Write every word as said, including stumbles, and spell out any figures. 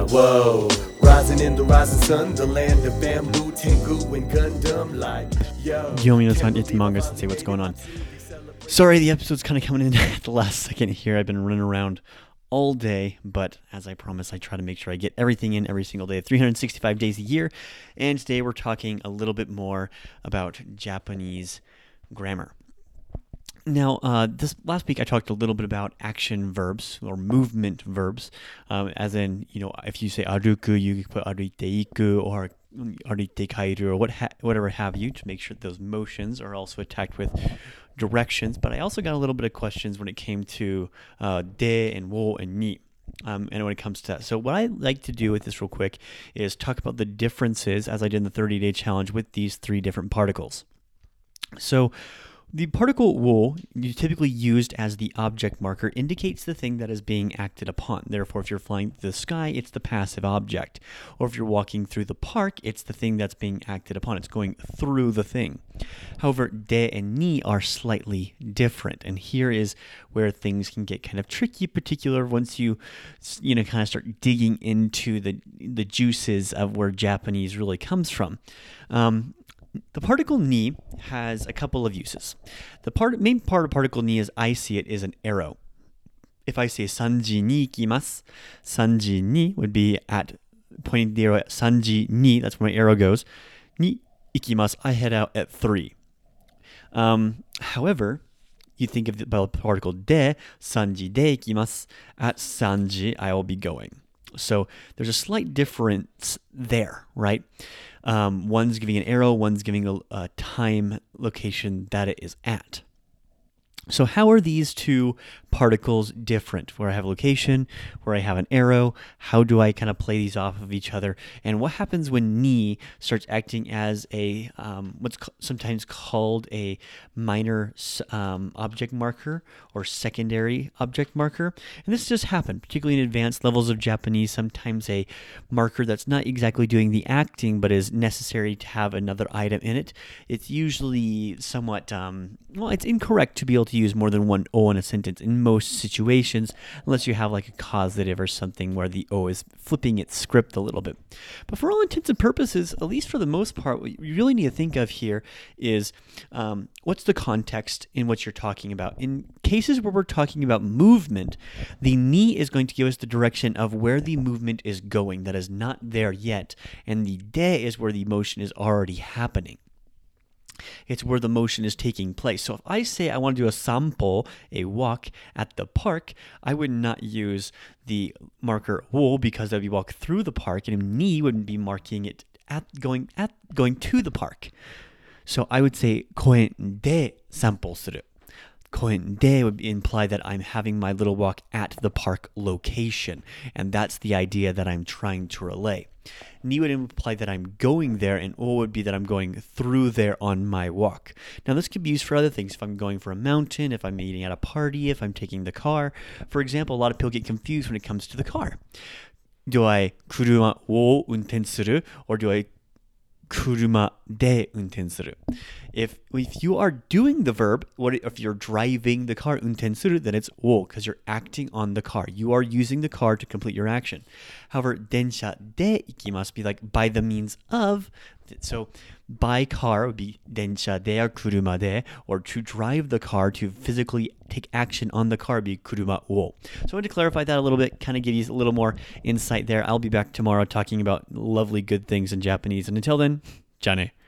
Whoa, rising in the rising sun, the land of bamboo, Tengu, and Gundam. Like, yo, Yomi-no-san, it's Manga Sensei. What's going on? Sorry, the episode's kind of coming in at the last second here. I've been running around all day, but as I promised, I try to make sure I get everything in every single day, three hundred sixty-five days a year. And today we're talking a little bit more about Japanese grammar. Now, uh, this last week I talked a little bit about action verbs or movement verbs, um, as in, you know, if you say aruku, you can put aruite iku or aruite kairu or what ha- whatever have you to make sure that those motions are also attacked with directions. But I also got a little bit of questions when it came to uh, de and wo and ni. Um, and when it comes to that. So what I like to do with this real quick is talk about the differences, as I did in the thirty-day challenge, with these three different particles. So the particle wo, typically used as the object marker, indicates the thing that is being acted upon. Therefore, if you're flying through the sky, it's the passive object. Or if you're walking through the park, it's the thing that's being acted upon. It's going through the thing. However, de and ni are slightly different. And here is where things can get kind of tricky, particular once you, you know, kind of start digging into the, the juices of where Japanese really comes from. Um, The particle ni has a couple of uses. The part, main part of particle ni, as I see it, is an arrow. If I say sanji ni ikimasu, sanji ni would be at pointing the arrow at sanji ni, that's where my arrow goes. Ni ikimasu, I head out at three. Um, however, you think of the particle de, sanji de ikimasu, at sanji I will be going. So there's a slight difference there, right? Um, one's giving an arrow, one's giving a, a time location that it is at. So how are these two particles different? Where I have a location, where I have an arrow, how do I kind of play these off of each other? And what happens when ni starts acting as a, um, what's co- sometimes called a minor um, object marker or secondary object marker? And this just happened, particularly in advanced levels of Japanese, sometimes a marker that's not exactly doing the acting, but is necessary to have another item in it. It's usually somewhat, um, well, it's incorrect to be able to use more than one o in a sentence in most situations, unless you have like a causative or something where the o is flipping its script a little bit. But for all intents and purposes, at least for the most part, what you really need to think of here is um, what's the context in what you're talking about. In cases where we're talking about movement, the ni is going to give us the direction of where the movement is going that is not there yet, and the de is where the motion is already happening. It's where the motion is taking place. So if I say I want to do a sampo, a walk at the park, I would not use the marker wo because that would be walk through the park, and ni would be marking it at going at going to the park. So I would say koen de sampo suru. Koen de would imply that I'm having my little walk at the park location, and that's the idea that I'm trying to relay. Ni would imply that I'm going there, and o would be that I'm going through there on my walk. Now, this could be used for other things. If I'm going for a mountain, if I'm eating at a party, if I'm taking the car. For example, a lot of people get confused when it comes to the car. Do I kuruma wo unten suru, or do I kuruma de unten suru? If if you are doing the verb, what if you're driving the car unten suru, then it's wo because you're acting on the car. You are using the car to complete your action. However, densha de ikimasu be like by the means of. So by car would be densha de or kuruma de, or to drive the car, to physically take action on the car would be kuruma wo. So I want to clarify that a little bit, kind of give you a little more insight there. I'll be back tomorrow talking about lovely good things in Japanese. And until then, jane.